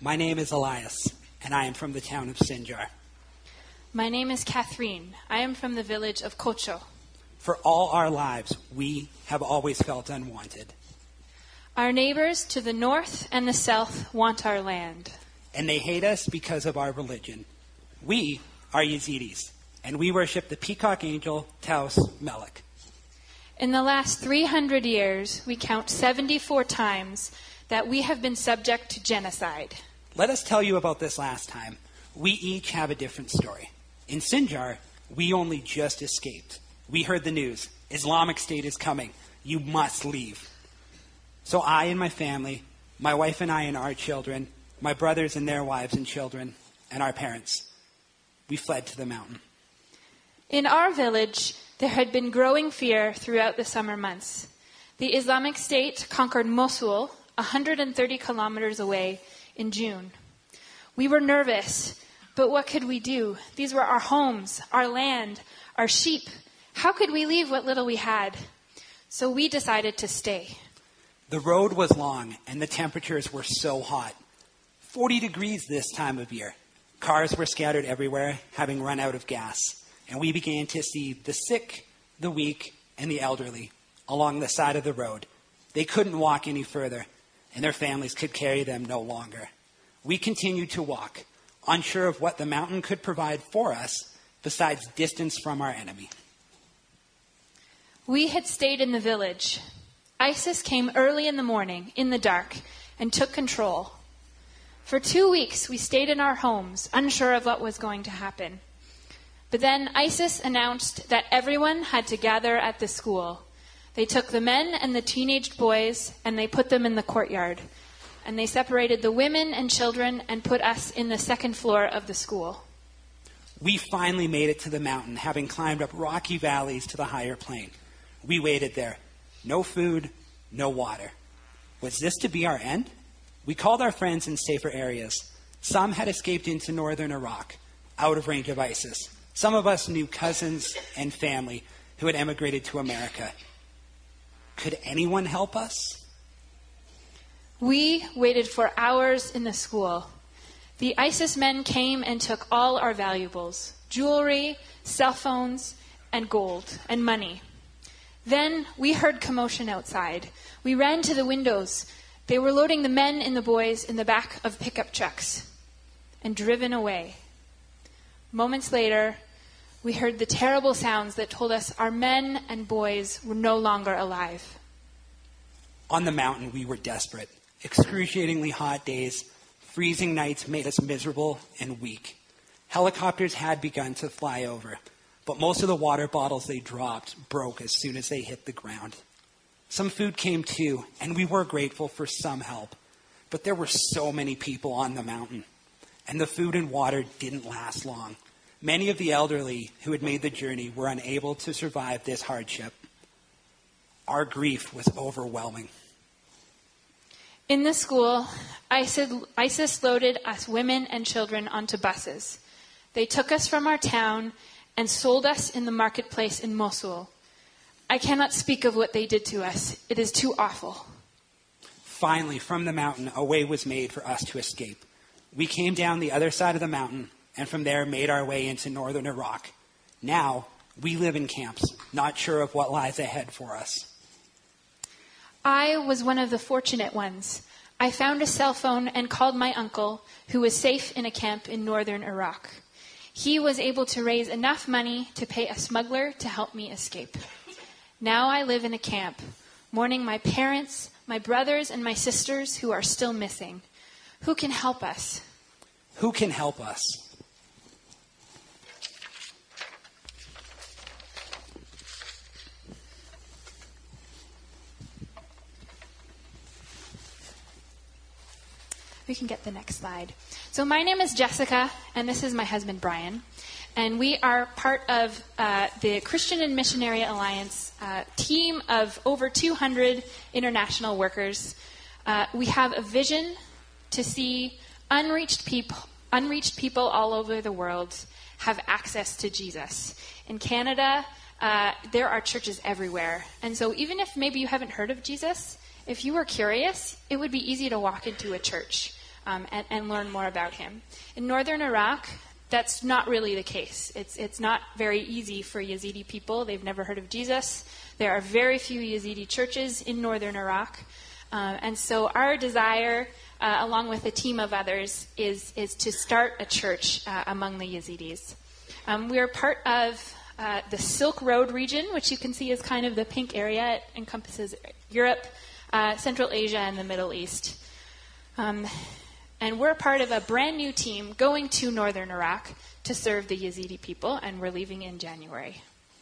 My name is Elias, and I am from the town of Sinjar. My name is Catherine. I am from the village of Kocho. For all our lives, we have always felt unwanted. Our neighbors to the north and the south want our land. And they hate us because of our religion. We are Yazidis, and we worship the peacock angel Taus Melek. In the last 300 years, we count 74 times that we have been subject to genocide. Let us tell you about this last time. We each have a different story. In Sinjar, we only just escaped. We heard the news. Islamic State is coming. You must leave. So I and my family, my wife and I and our children, my brothers and their wives and children, and our parents, we fled to the mountain. In our village, there had been growing fear throughout the summer months. The Islamic State conquered Mosul, 130 kilometers away, in June. We were nervous, but what could we do? These were our homes, our land, our sheep. How could we leave what little we had? So we decided to stay. The road was long, and the temperatures were so hot. 40 degrees this time of year. Cars were scattered everywhere, having run out of gas. And we began to see the sick, the weak, and the elderly along the side of the road. They couldn't walk any further, and their families could carry them no longer. We continued to walk, unsure of what the mountain could provide for us besides distance from our enemy. We had stayed in the village. ISIS came early in the morning, in the dark, and took control. For 2 weeks, we stayed in our homes, unsure of what was going to happen. But then ISIS announced that everyone had to gather at the school. They took the men and the teenage boys, and they put them in the courtyard. And they separated the women and children and put us in the second floor of the school. We finally made it to the mountain, having climbed up rocky valleys to the higher plain. We waited there. No food, no water. Was this to be our end? We called our friends in safer areas. Some had escaped into northern Iraq, out of range of ISIS. Some of us knew cousins and family who had emigrated to America. Could anyone help us? We waited for hours in the school. The ISIS men came and took all our valuables, jewelry, cell phones, and gold, and money. Then we heard commotion outside. We ran to the windows. They were loading the men and the boys in the back of pickup trucks and driven away. Moments later, we heard the terrible sounds that told us our men and boys were no longer alive. On the mountain, we were desperate. Excruciatingly hot days, freezing nights made us miserable and weak. Helicopters had begun to fly over, but most of the water bottles they dropped broke as soon as they hit the ground. Some food came too, and we were grateful for some help. But there were so many people on the mountain, and the food and water didn't last long. Many of the elderly who had made the journey were unable to survive this hardship. Our grief was overwhelming. In the school, ISIS loaded us women and children onto buses. They took us from our town and sold us in the marketplace in Mosul. I cannot speak of what they did to us. It is too awful. Finally, from the mountain, a way was made for us to escape. We came down the other side of the mountain, and from there made our way into northern Iraq. Now, we live in camps, not sure of what lies ahead for us. I was one of the fortunate ones. I found a cell phone and called my uncle, who was safe in a camp in northern Iraq. He was able to raise enough money to pay a smuggler to help me escape. Now I live in a camp, mourning my parents, my brothers, and my sisters who are still missing. Who can help us? Who can help us? We can get the next slide. So my name is Jessica, and this is my husband, Brian. And we are part of the Christian and Missionary Alliance team of over 200 international workers. We have a vision to see unreached people all over the world have access to Jesus. In Canada, there are churches everywhere. And so even if maybe you haven't heard of Jesus, if you were curious, it would be easy to walk into a church. and learn more about him. In northern Iraq, that's not really the case. It's not very easy for Yazidi people. They've never heard of Jesus. There are very few Yazidi churches in northern Iraq. And so our desire, along with a team of others, is to start a church among the Yazidis. We are part of the Silk Road region, which you can see is kind of the pink area. It encompasses Europe, Central Asia, and the Middle East. And we're part of a brand new team going to northern Iraq to serve the Yazidi people, and we're leaving in January.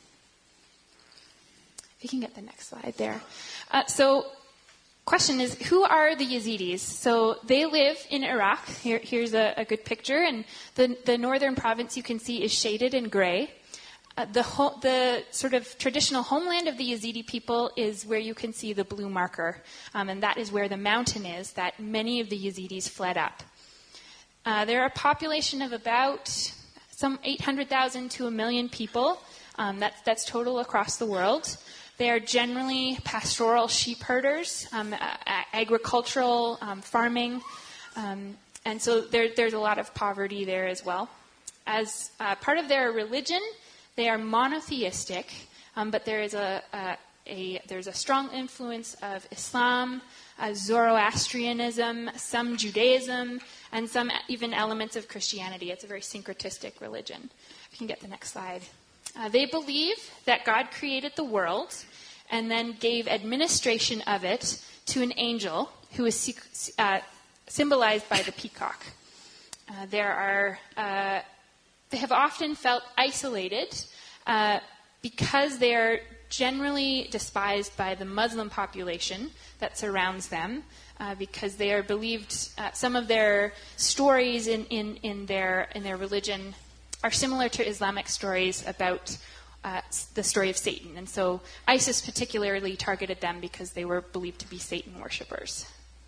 If you can get the next slide there. So, question is, who are the Yazidis? So they live in Iraq. Here's a good picture, and the northern province you can see is shaded in gray. The sort of traditional homeland of the Yazidi people is where you can see the blue marker, and that is where the mountain is that many of the Yazidis fled up. There are a population of about some 800,000 to 1 million people. That's total across the world. They are generally pastoral sheep herders, agricultural farming, and so there's a lot of poverty there as well. As part of their religion, they are monotheistic, but there is there's a strong influence of Islam, Zoroastrianism, some Judaism, and some even elements of Christianity. It's a very syncretistic religion. If you can get the next slide. They believe that God created the world and then gave administration of it to an angel who is symbolized by the peacock. They have often felt isolated because they are generally despised by the Muslim population that surrounds them, because they are believed, some of their stories in their religion are similar to Islamic stories about the story of Satan. And so ISIS particularly targeted them because they were believed to be Satan worshippers.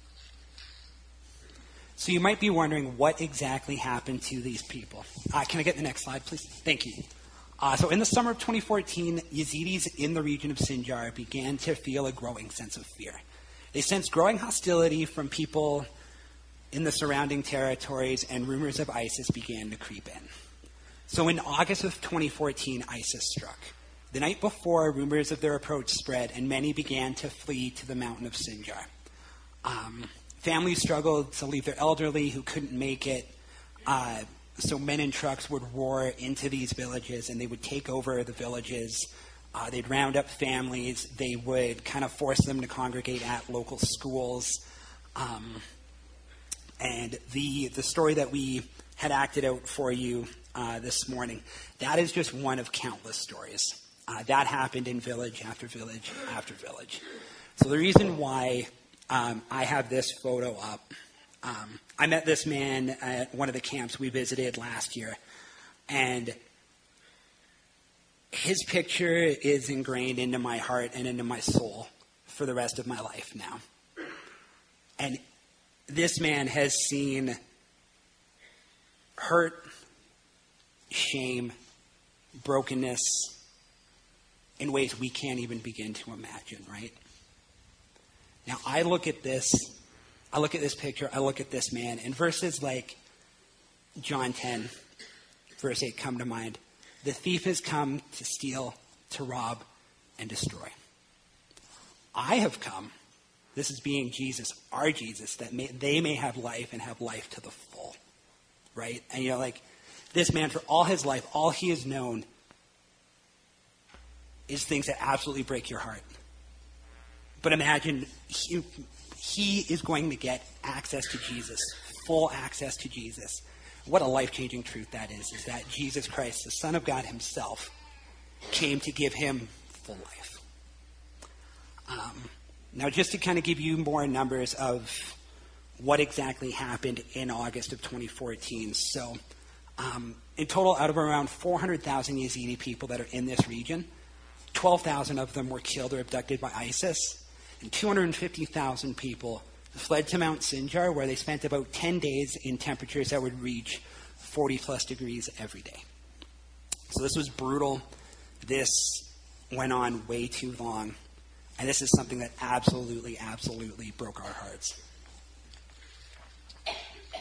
So you might be wondering what exactly happened to these people. Can I get the next slide, please? Thank you. So in the summer of 2014, Yazidis in the region of Sinjar began to feel a growing sense of fear. They sensed growing hostility from people in the surrounding territories, and rumors of ISIS began to creep in. So in August of 2014, ISIS struck. The night before, rumors of their approach spread, and many began to flee to the mountain of Sinjar. Families struggled to leave their elderly who couldn't make it. So men in trucks would roar into these villages, and they would take over the villages. They'd round up families. They would kind of force them to congregate at local schools. And the story that we had acted out for you this morning, that is just one of countless stories. That happened in village after village after village. So the reason why I have this photo up, I met this man at one of the camps we visited last year, and his picture is ingrained into my heart and into my soul for the rest of my life now. And this man has seen hurt, shame, brokenness in ways we can't even begin to imagine, right? Now, I look at this picture, I look at this man, and verses like John 10, verse 8 come to mind. The thief has come to steal, to rob, and destroy. I have come, this is being Jesus, our Jesus, that they may have life and have life to the full, right? And this man, for all his life, all he has known is things that absolutely break your heart. But imagine he is going to get access to Jesus, full access to Jesus. What a life-changing truth that is that Jesus Christ, the Son of God himself, came to give him full life. Now, just to kind of give you more numbers of what exactly happened in August of 2014. So, in total, out of around 400,000 Yazidi people that are in this region, 12,000 of them were killed or abducted by ISIS, and 250,000 people fled to Mount Sinjar, where they spent about 10 days in temperatures that would reach 40-plus degrees every day. So this was brutal. This went on way too long. And this is something that absolutely, absolutely broke our hearts.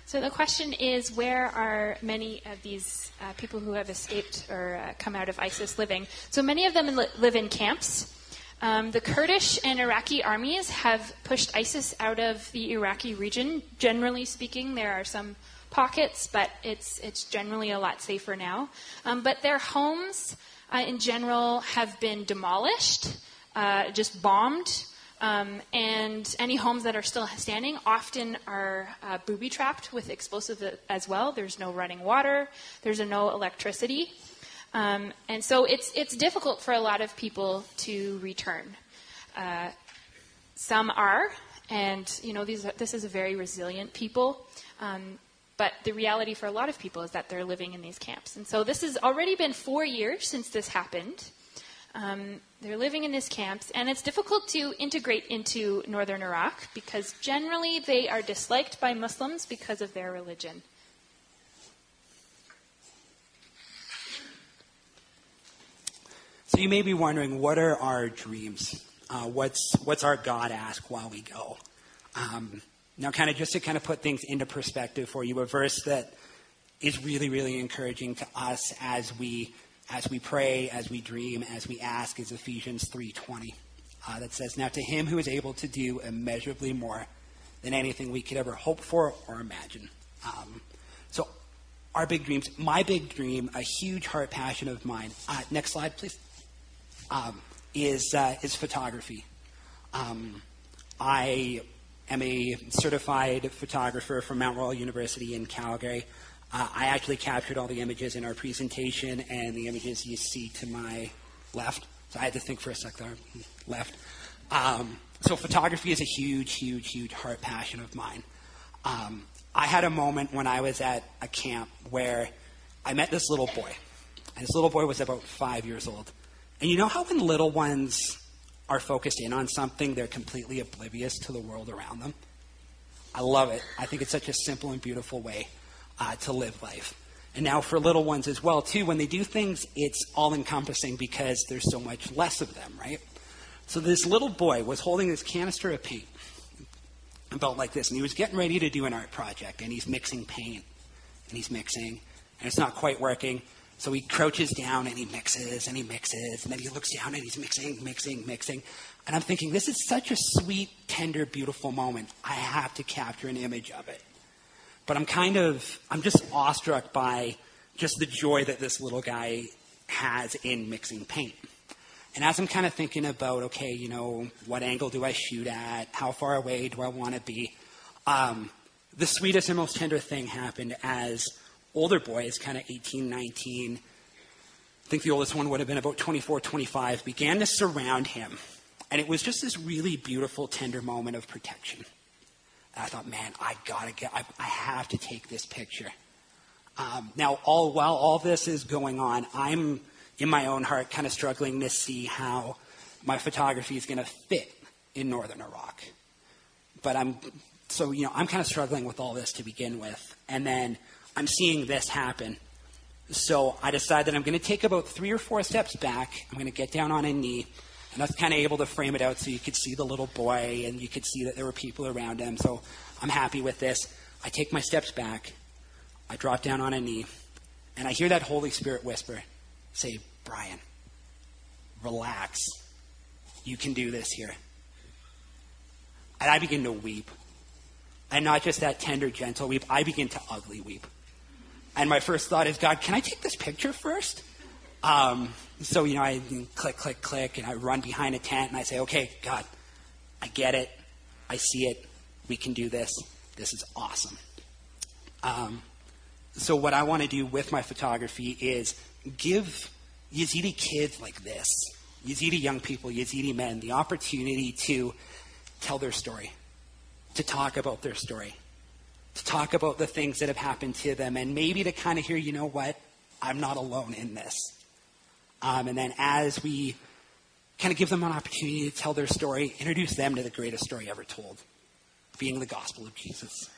So the question is, where are many of these people who have escaped or come out of ISIS living? So many of them live in camps. The Kurdish and Iraqi armies have pushed ISIS out of the Iraqi region. Generally speaking, there are some pockets, but it's generally a lot safer now. But their homes, in general, have been demolished, just bombed. And any homes that are still standing often are booby-trapped with explosives as well. There's no running water. There's no electricity. And so it's difficult for a lot of people to return. Some are, and this is a very resilient people. But the reality for a lot of people is that they're living in these camps. And so this has already been 4 years since this happened. They're living in these camps, and it's difficult to integrate into northern Iraq because generally they are disliked by Muslims because of their religion. So you may be wondering, what are our dreams? What's our God ask while we go? Now, just to put things into perspective for you, a verse that is really, really encouraging to us as we pray, as we dream, as we ask, is Ephesians 3:20. That says, "Now to him who is able to do immeasurably more than anything we could ever hope for or imagine." So our big dreams, my big dream, a huge heart passion of mine, next slide, please, is photography. I am a certified photographer from Mount Royal University in Calgary. I actually captured all the images in our presentation and the images you see to my left. So I had to think for a sec there. Left. So photography is a huge, huge, huge heart passion of mine. I had a moment when I was at a camp where I met this little boy. And this little boy was about 5 years old. And you know how when little ones are focused in on something, they're completely oblivious to the world around them? I love it. I think it's such a simple and beautiful way to live life. And now for little ones as well, too, when they do things, it's all-encompassing because there's so much less of them, right? So this little boy was holding this canister of paint about like this, and he was getting ready to do an art project, and he's mixing paint, and he's mixing, and it's not quite working. So he crouches down, and he mixes, and then he looks down, and he's mixing. And I'm thinking, this is such a sweet, tender, beautiful moment. I have to capture an image of it. But I'm just awestruck by just the joy that this little guy has in mixing paint. And as I'm kind of thinking about, okay, what angle do I shoot at? How far away do I want to be? The sweetest and most tender thing happened as older boys, kind of 18, 19, I think the oldest one would have been about 24, 25, began to surround him. And it was just this really beautiful, tender moment of protection. And I thought, man, I have to take this picture. Now, while all this is going on, I'm in my own heart kind of struggling to see how my photography is going to fit in northern Iraq. But I'm kind of struggling with all this to begin with. And then I'm seeing this happen. So I decided that I'm going to take about 3 or 4 steps back. I'm going to get down on a knee. And I was kind of able to frame it out so you could see the little boy and you could see that there were people around him. So I'm happy with this. I take my steps back. I drop down on a knee. And I hear that Holy Spirit whisper, say, "Brian, relax. You can do this here." And I begin to weep. And not just that tender, gentle weep. I begin to ugly weep. And my first thought is, God, can I take this picture first? So, I click, and I run behind a tent, and I say, okay, God, I get it. I see it. We can do this. This is awesome. So what I want to do with my photography is give Yazidi kids like this, Yazidi young people, Yazidi men, the opportunity to tell their story, to talk about their story, to talk about the things that have happened to them, and maybe to kind of hear, you know what, I'm not alone in this. And then as we kind of give them an opportunity to tell their story, introduce them to the greatest story ever told, being the gospel of Jesus.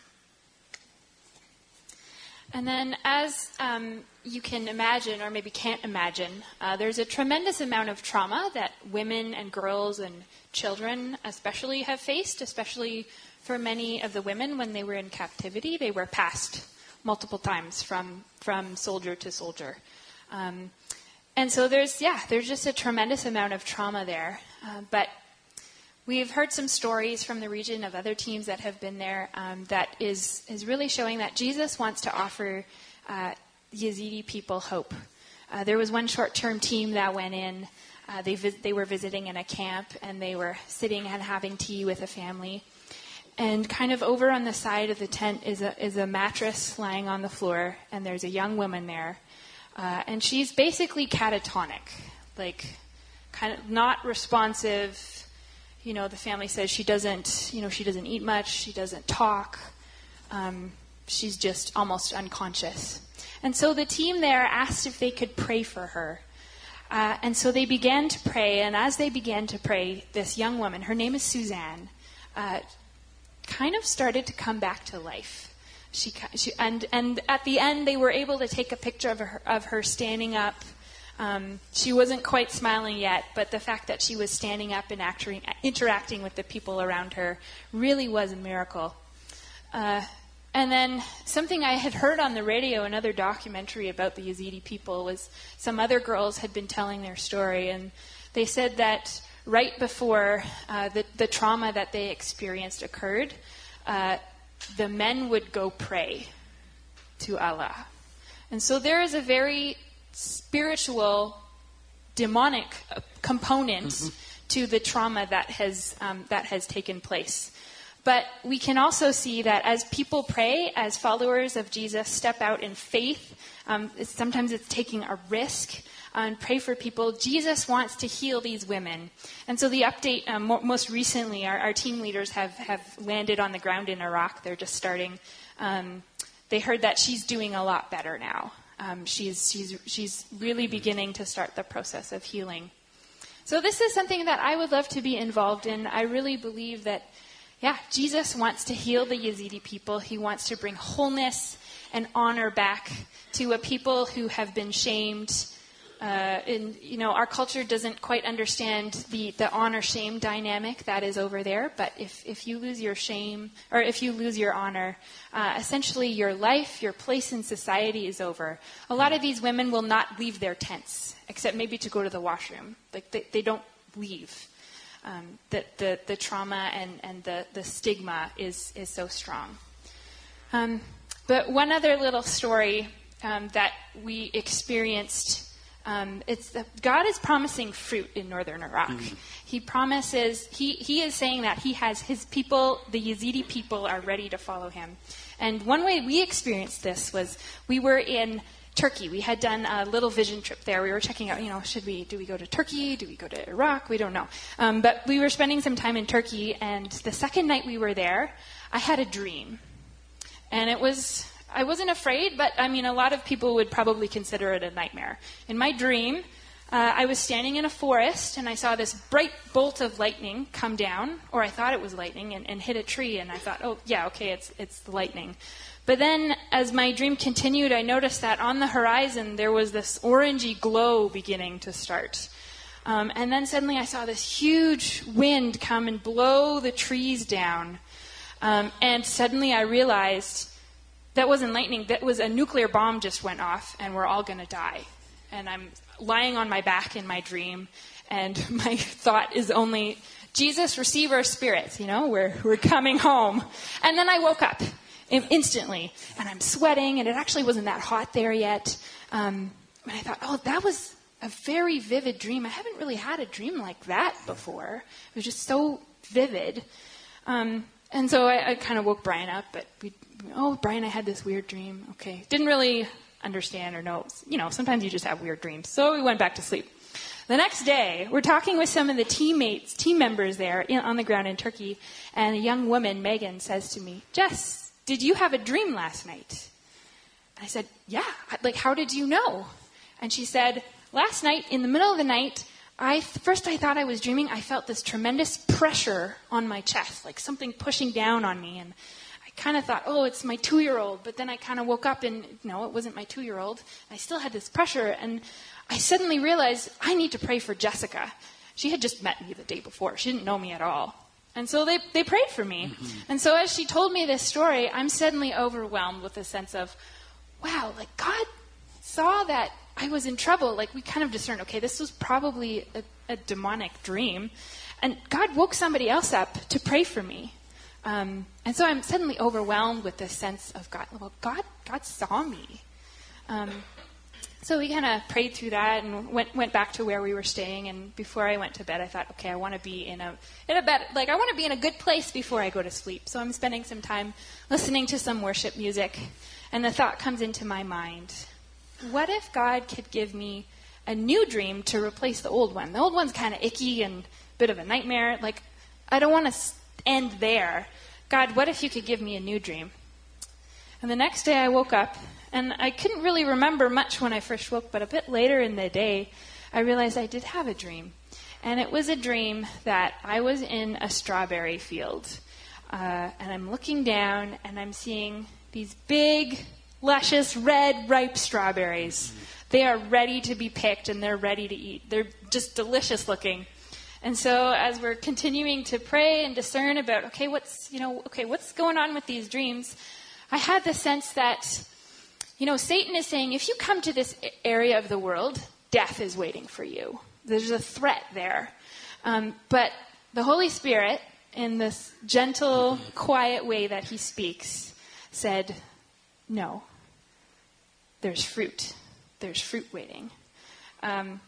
And then as you can imagine, or maybe can't imagine, there's a tremendous amount of trauma that women and girls and children especially have faced, especially for many of the women when they were in captivity. They were passed multiple times from soldier to soldier. And so there's just a tremendous amount of trauma there. But we've heard some stories from the region of other teams that have been there that is really showing that Jesus wants to offer Yazidi people hope. There was one short-term team that went in. They were visiting in a camp, and they were sitting and having tea with a family. And kind of over on the side of the tent is a mattress lying on the floor, and there's a young woman there. And she's basically catatonic, like kind of not responsive. You know, the family says she doesn't eat much, she doesn't talk. She's just almost unconscious. And so the team there asked if they could pray for her. And so they began to pray, and as they began to pray, this young woman, her name is Suzanne, kind of started to come back to life. And at the end, they were able to take a picture of her standing up. She wasn't quite smiling yet, but the fact that she was standing up and interacting with the people around her really was a miracle. And then something I had heard on the radio, another documentary about the Yazidi people, was some other girls had been telling their story, and they said that right before the trauma that they experienced occurred, the men would go pray to Allah. And so there is a very spiritual, demonic component to the trauma that has taken place. But we can also see that as people pray, as followers of Jesus step out in faith, sometimes it's taking a risk and pray for people. Jesus wants to heal these women. And so the update, most recently, our team leaders have landed on the ground in Iraq. They're just starting. They heard that she's doing a lot better now. She's really beginning to start the process of healing. So this is something that I would love to be involved in. I really believe that, Jesus wants to heal the Yazidi people. He wants to bring wholeness and honor back to a people who have been shamed. Our culture doesn't quite understand the honor-shame dynamic that is over there. But if you lose your shame, or if you lose your honor, essentially your life, your place in society is over. A lot of these women will not leave their tents, except maybe to go to the washroom. Like they don't leave. The trauma and the stigma is so strong. But one other little story that we experienced. God is promising fruit in northern Iraq. He promises, he is saying that he has his people, the Yazidi people, are ready to follow him. And one way we experienced this was we were in Turkey. We had done a little vision trip there. We were checking out, do we go to Turkey? Do we go to Iraq? We don't know. But we were spending some time in Turkey, and the second night we were there, I had a dream. And I wasn't afraid, but a lot of people would probably consider it a nightmare. In my dream, I was standing in a forest, and I saw this bright bolt of lightning come down, or I thought it was lightning, and hit a tree, and I thought, it's the lightning. But then, as my dream continued, I noticed that on the horizon, there was this orangey glow beginning to start. And then suddenly I saw this huge wind come and blow the trees down. And suddenly I realized that wasn't lightning, that was a nuclear bomb just went off, and we're all going to die. And I'm lying on my back in my dream, and my thought is only, Jesus, receive our spirits, we're coming home. And then I woke up instantly, and I'm sweating, and it actually wasn't that hot there yet. And I thought, that was a very vivid dream. I haven't really had a dream like that before. It was just so vivid. And so I kind of woke Brian up, but Brian, I had this weird dream. Okay. Didn't really understand or know. Sometimes you just have weird dreams. So we went back to sleep. The next day, we're talking with some of the team members there on the ground in Turkey, and a young woman, Megan, says to me, Jess, did you have a dream last night? And I said, yeah. How did you know? And she said, last night, in the middle of the night, first I thought I was dreaming. I felt this tremendous pressure on my chest, like something pushing down on me. And I kind of thought, it's my 2-year-old. But then I kind of woke up and, no, it wasn't my 2-year-old. I still had this pressure. And I suddenly realized I need to pray for Jessica. She had just met me the day before. She didn't know me at all. And so they prayed for me. Mm-hmm. And so as she told me this story, I'm suddenly overwhelmed with a sense of, wow, like God saw that I was in trouble. Like we kind of discerned, okay, this was probably a demonic dream. And God woke somebody else up to pray for me. And so I'm suddenly overwhelmed with this sense of God. Well, God saw me. So we kind of prayed through that and went back to where we were staying. And before I went to bed, I thought, okay, I want to be in a bed, like I want to be in a good place before I go to sleep. So I'm spending some time listening to some worship music, and the thought comes into my mind: what if God could give me a new dream to replace the old one? The old one's kind of icky and a bit of a nightmare. Like I don't want to end there. God, what if you could give me a new dream? And the next day I woke up. And I couldn't really remember much when I first woke, but a bit later in the day, I realized I did have a dream. And it was a dream that I was in a strawberry field. And I'm looking down, and I'm seeing these big, luscious, red, ripe strawberries. They are ready to be picked, and they're ready to eat. They're just delicious looking. And so as we're continuing to pray and discern about, what's going on with these dreams, I had the sense that Satan is saying, if you come to this area of the world, death is waiting for you. There's a threat there. But the Holy Spirit, in this gentle, quiet way that he speaks, said, no, there's fruit. There's fruit waiting. And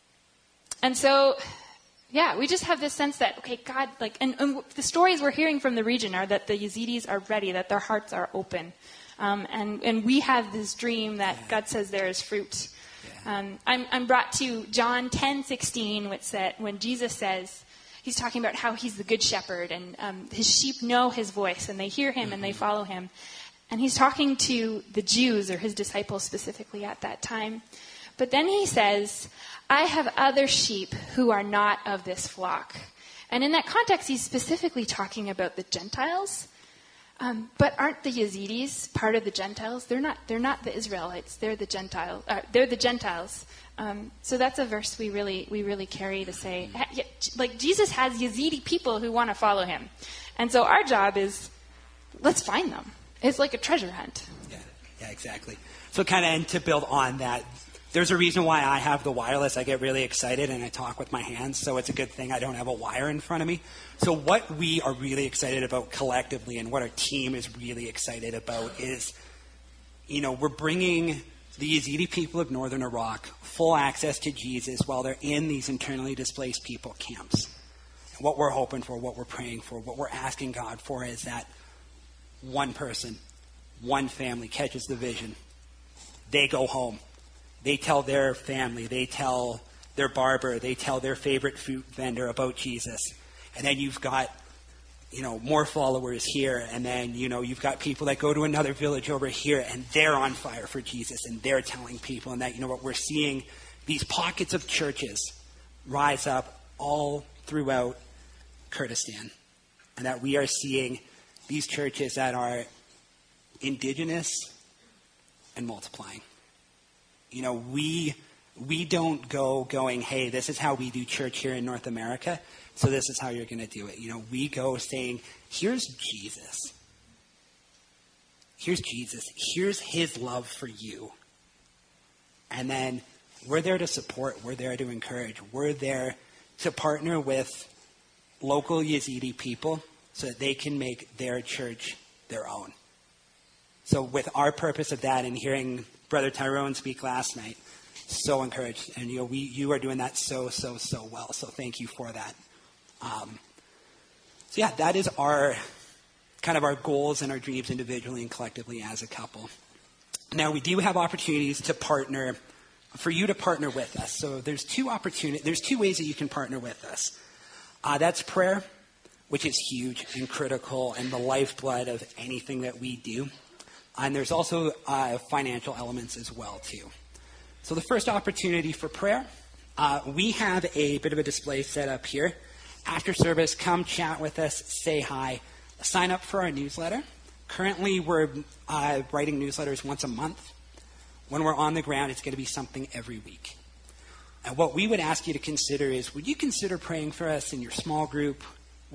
so, we just have this sense that, God, and the stories we're hearing from the region are that the Yazidis are ready, that their hearts are open. And we have this dream that God says there is fruit. I'm brought to John 10:16, which said, when Jesus says, he's talking about how he's the good shepherd, and his sheep know his voice, and they hear him and they follow him. And he's talking to the Jews, or his disciples specifically at that time. But then he says, I have other sheep who are not of this flock. And in that context, he's specifically talking about the Gentiles. But aren't the Yazidis part of the Gentiles? They're not the Israelites. They're the Gentiles. They're the Gentiles. So that's a verse we really carry to say, like Jesus has Yazidi people who want to follow him, and so our job is, let's find them. It's like a treasure hunt. Yeah, exactly. So and to build on that, there's a reason why I have the wireless. I get really excited and I talk with my hands, so it's a good thing I don't have a wire in front of me. So what we are really excited about collectively, and what our team is really excited about, is, we're bringing the Yazidi people of northern Iraq full access to Jesus while they're in these internally displaced people camps. And what we're hoping for, what we're praying for, what we're asking God for is that one person, one family catches the vision. They go home. They tell their family, they tell their barber, they tell their favorite fruit vendor about Jesus. And then you've got, more followers here. And then, you've got people that go to another village over here and they're on fire for Jesus and they're telling people. And that, we're seeing these pockets of churches rise up all throughout Kurdistan. And that we are seeing these churches that are indigenous and multiplying. We don't going, hey, this is how we do church here in North America, so this is how you're going to do it. We go saying, here's Jesus. Here's Jesus. Here's his love for you. And then we're there to support. We're there to encourage. We're there to partner with local Yazidi people so that they can make their church their own. So with our purpose of that, and hearing Brother Tyrone speak last night, so encouraged. And you are doing that so well. So thank you for that. That is our goals and our dreams individually and collectively as a couple. Now we do have opportunities to partner, for you to partner with us. So there's two ways that you can partner with us. That's prayer, which is huge and critical and the lifeblood of anything that we do. And there's also financial elements as well, too. So the first opportunity for prayer, we have a bit of a display set up here. After service, come chat with us, say hi, sign up for our newsletter. Currently, we're writing newsletters once a month. When we're on the ground, it's going to be something every week. And what we would ask you to consider is, would you consider praying for us in your small group?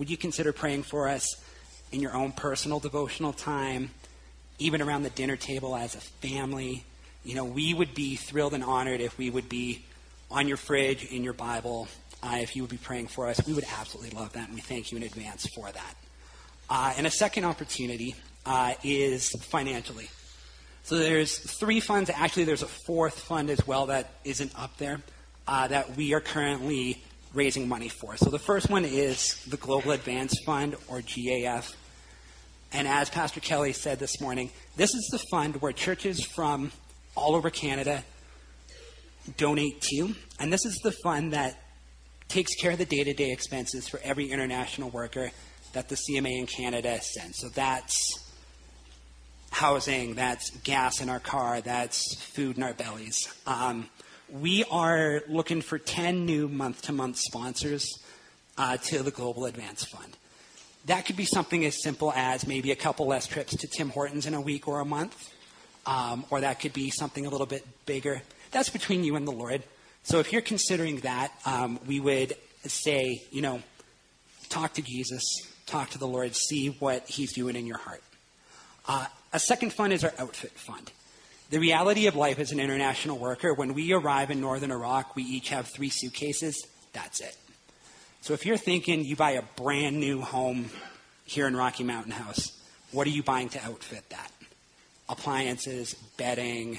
would you consider praying for us in your own personal devotional time, even around the dinner table as a family? We would be thrilled and honored if we would be on your fridge, in your Bible, if you would be praying for us. We would absolutely love that, and we thank you in advance for that. And a second opportunity is financially. So there's 3 funds. Actually, there's a 4th fund as well that isn't up there that we are currently raising money for. So the first one is the Global Advance Fund, or GAF. And as Pastor Kelly said this morning, this is the fund where churches from all over Canada donate to. And this is the fund that takes care of the day-to-day expenses for every international worker that the CMA in Canada sends. So that's housing, that's gas in our car, that's food in our bellies. We are looking for 10 new month-to-month sponsors to the Global Advance Fund. That could be something as simple as maybe a couple less trips to Tim Hortons in a week or a month, or that could be something a little bit bigger. That's between you and the Lord. So if you're considering that, we would say, talk to Jesus, talk to the Lord, see what he's doing in your heart. A second fund is our outfit fund. The reality of life as an international worker, when we arrive in northern Iraq, we each have 3 suitcases. That's it. So if you're thinking you buy a brand new home here in Rocky Mountain House, what are you buying to outfit that? Appliances, bedding,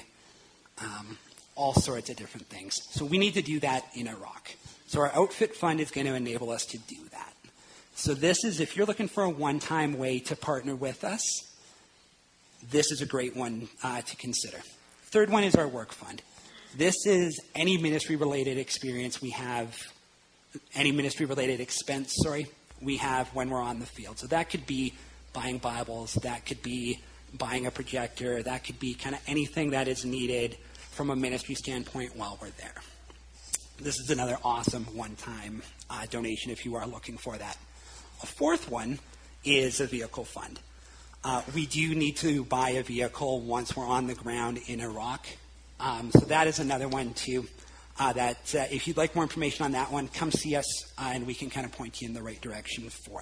all sorts of different things. So we need to do that in Iraq. So our outfit fund is going to enable us to do that. So this is, if you're looking for a one-time way to partner with us, this is a great one to consider. Third one is our work fund. This is any ministry-related experience we have, any ministry-related expense, we have when we're on the field. So that could be buying Bibles, that could be buying a projector, that could be kind of anything that is needed from a ministry standpoint while we're there. This is another awesome one-time donation if you are looking for that. A 4th one is a vehicle fund. We do need to buy a vehicle once we're on the ground in Iraq. So that is another one, too, that if you'd like more information on that one, come see us, and we can kind of point you in the right direction for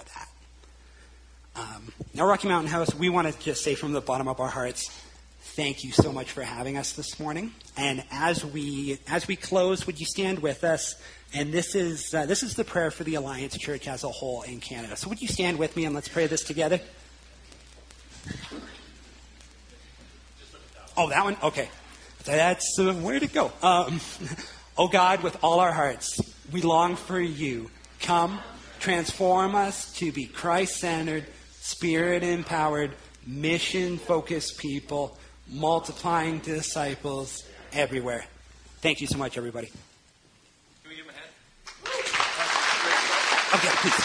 that. Now, Rocky Mountain House, we want to just say from the bottom of our hearts, thank you so much for having us this morning. And as we close, would you stand with us? And this is the prayer for the Alliance Church as a whole in Canada. So would you stand with me and let's pray this together? Oh, that one? Okay. That's where to go. Oh God, with all our hearts, we long for you. Come, transform us to be Christ-centered, Spirit-empowered, mission-focused people, multiplying disciples everywhere. Thank you so much, everybody. Can we give him a hand? Okay, please.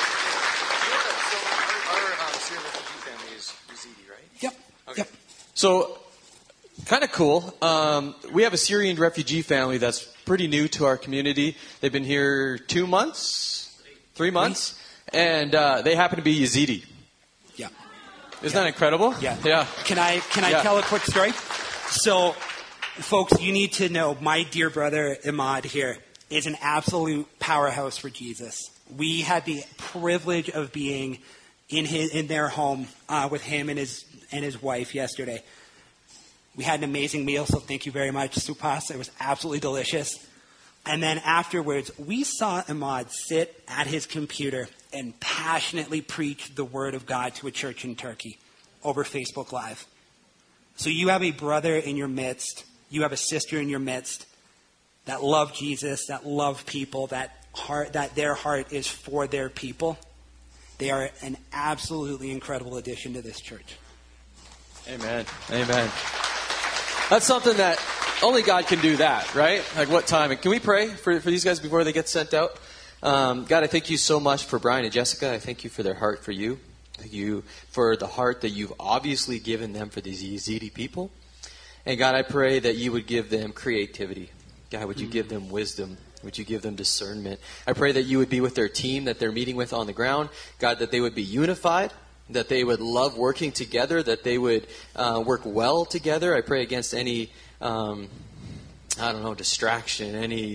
So our Syrian refugee family is Yazidi, right? Yep. Okay. Yep. So, kind of cool. We have a Syrian refugee family that's pretty new to our community. They've been here 2 months, 3 months, and they happen to be Yazidi. Yeah. Isn't that incredible? Yeah. Yeah. Can I tell a quick story? So, folks, you need to know my dear brother Imad here is an absolute powerhouse for Jesus. We had the privilege of being in their home with him and his wife yesterday. We had an amazing meal, so thank you very much, Supas. It was absolutely delicious. And then afterwards, we saw Imad sit at his computer and passionately preach the word of God to a church in Turkey over Facebook Live. So you have a brother in your midst, you have a sister in your midst that love Jesus, that love people, that their heart is for their people. They are an absolutely incredible addition to this church. Amen. Amen. That's something that only God can do that, right? Like what time? Can we pray for these guys before they get sent out? God, I thank you so much for Brian and Jessica. I thank you for their heart for you. Thank you for the heart that you've obviously given them for these Yazidi people. And God, I pray that you would give them creativity. God, would you give them wisdom? Would you give them discernment? I pray that you would be with their team that they're meeting with on the ground. God, that they would be unified, that they would love working together, that they would work well together. I pray against any, distraction, any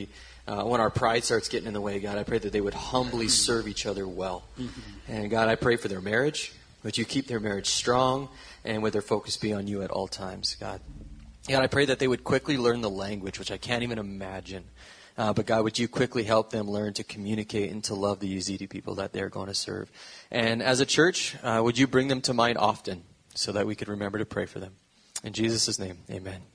when our pride starts getting in the way, God, I pray that they would humbly serve each other well. And God, I pray for their marriage. Would you keep their marriage strong and would their focus be on you at all times, God? God, I pray that they would quickly learn the language, which I can't even imagine. But God, would you quickly help them learn to communicate and to love the Yazidi people that they're going to serve? And as a church, would you bring them to mind often so that we could remember to pray for them? In Jesus' name, amen.